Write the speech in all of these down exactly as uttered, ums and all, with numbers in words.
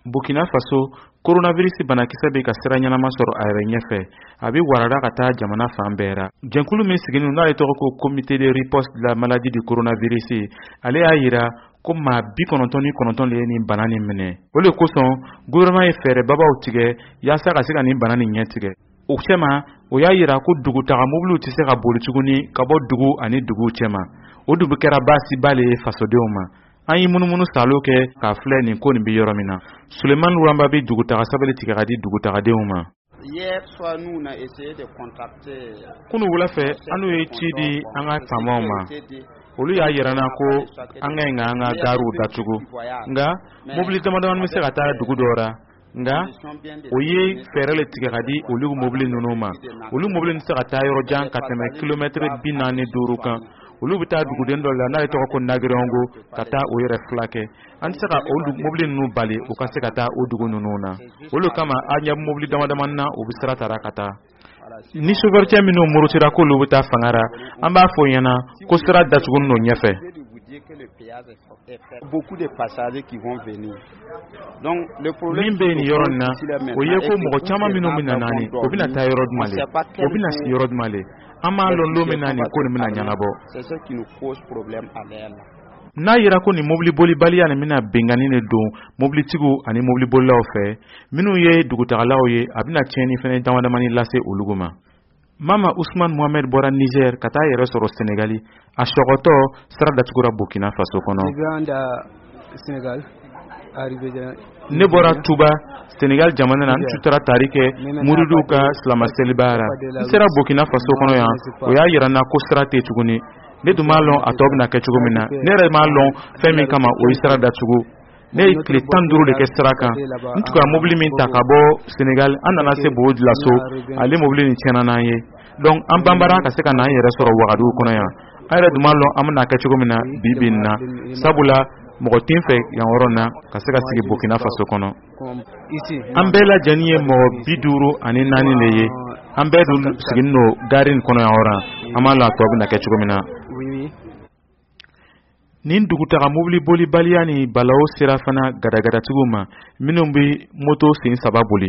Burkina Faso coronavirus banakisɛ bɛ ka sira ɲɛnama sɔrɔ a yɛrɛ ɲɛfɛ a bɛ warada ka taa jamana fan bɛɛ ra. Jɛnkulu min sigilen n'a ye tɔgɔ ko comité de riposte de la maladie du coronavirus ale y'a yira ko maa bi kɔnɔntɔn ni kɔnɔntɔn de ye nin bana nin minɛ. O de kosɔn gouvernement ye fɛɛrɛbabaw tigɛ yaasa ka se ka nin bana nin ɲɛ tigɛ. O cɛma o y'a yira ko dugutaga mobiliw tɛ se ka boli tuguni ka bɔ dugu ani duguw cɛma. O dugu kɛra baasiba le ye fasodenw ma. An yi munumunu salo kɛ k'a filɛ nin ko nin bɛ yɔrɔ min na. Sulemani Luamba bɛ dugutaga sabali tigɛ ka di dugutagadenw ma. Kunu wula fɛ an n'u ye ci di an ka faamaw ma. Olu y'a yirana ko an ka ɲi ka an ka gaariw datugu. Nka mobili damadamani bɛ se ka taa dugu dɔw ra. Nka o ye fɛɛrɛ le tigɛ ka di olu mobili ninnu ma. Olu mobili tɛ se ka taa yɔrɔ jan ka tɛmɛ kilomɛtiri bi naani duuru kan. Olu bɛ taa duguden dɔ la n'a ye tɔgɔ ko Nagirongo ka taa o yɛrɛ fila kɛ. An tɛ se ka o mobili ninnu bali u ka se ka taa o dugu ninnu na. Olu kama an ɲɛ mobili damadamani na u bɛ sira tara ka taa. Ni chauffeur cɛ minnu murutira k'olu bɛ taa fanga ra an b'a fɔ ɲɛna ko sira datugulen don ɲɛfɛ. Min bɛ nin yɔrɔ in na o ye ko mɔgɔ caman minnu bɛ na naani o bɛna taa yɔrɔ jumɛn le o bɛna si yɔrɔ jumɛn le an b'a lɔn don min na nin ko nin bɛna ɲɛnabɔ. N'a yira ko nin mobili bolibaliya nin bɛna bengani de don mobilitigiw ani mobili bolilaw fɛ minnu ye dugutagalaw ye a bɛna tiɲɛni fɛnɛ damadamani lase olu ma. Mama Ousmane Mohamed bɔra Niger ka taa yɛrɛ sɔrɔ Senegali a sɔgɔtɔ sira datugura Burkina Faso kɔnɔ. Ne bɔra Tuba Senegal jamana na n tutara tari kɛ muridiw ka silama seliba ra. N sera Burkina Faso kɔnɔ yan o y'a yira n na ko sira tɛ tuguni. Ne dun m'a lɔn a tɔ bɛna kɛ cogo min na ne yɛrɛ m'a lɔn fɛn min kama o ye sira datugu. Ne ye tile tan ni duuru de kɛ sira kan n tun ka mobili min ta ka bɔ Senegal an nana se Boodilaso ale mobili nin tiɲɛna n'an ye. Donc an banbara ka se ka n'an yɛrɛ sɔrɔ Wagadugu kɔnɔ yan. An yɛrɛ dun m'a lɔn an bɛna kɛ cogo min na bi bi in na sabula mɔgɔ tin fɛ yan yɔrɔ na ka se ka sigi Burkina Faso kɔnɔ. An bɛɛ lajɛlen ye mɔgɔ bi duuru ani naani de ye. An bɛɛ dun sigilen don gari in kɔnɔ yan yɔrɔ an b'a lɔn a tɔ bɛna kɛ cogo min na. Nin dugutaga mobili bolibaliya ni balawo sera fana gadagadatigiw ma minnu bɛ moto sen saba boli.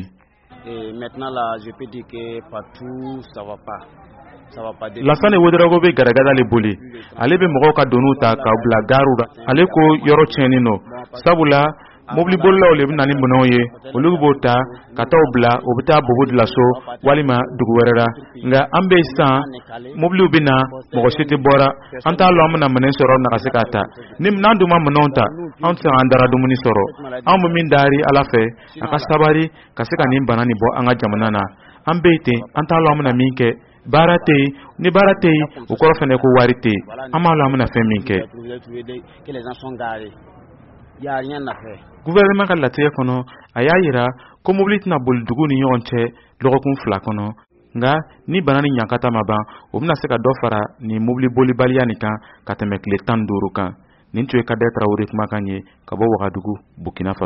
Lassane Ouedraogo bɛ gadagada le boli ale bɛ mɔgɔw ka doniw ta k'aw bila gaariw la ale ko yɔrɔ tiɲɛnen don sabula mobili bolilaw le bɛ na ni minɛnw ye olu b'o ta ka taa bila o bɛ taa Bobo-Dioulasso walima dugu wɛrɛ la nka an bɛ sisan mobiliw bɛ na mɔgɔ si tɛ bɔra an t'a lɔn an bɛna minɛn sɔrɔ na ka se k'a ta ni n'an dun ma minɛnw ta anw tɛ se k'an dara dumuni sɔrɔ anw bɛ min dari Ala fɛ a ka sabari ka se ka nin bana nin bɔ an ka jamana na an bɛ ten an t'a lɔn an bɛna min kɛ baara tɛ yen ni baara tɛ yen o kɔrɔ fana ko wari tɛ yen an b'a lɔn an bɛna fɛn min kɛ. Gouvernement ka latigɛ kɔnɔ a y'a yira ko mobili tɛna boli dugu ni ɲɔgɔn cɛ dɔgɔkun fila kɔnɔ nka ni bana ni ɲankata ma ban o bɛna se ka dɔ fara nin mobili bolibaliya nin kan ka tɛmɛ tile tan ni duuru kan nin tun ye Kadɛ Tarawele kumakan ye ka bɔ Wagadugu Burkina Faso.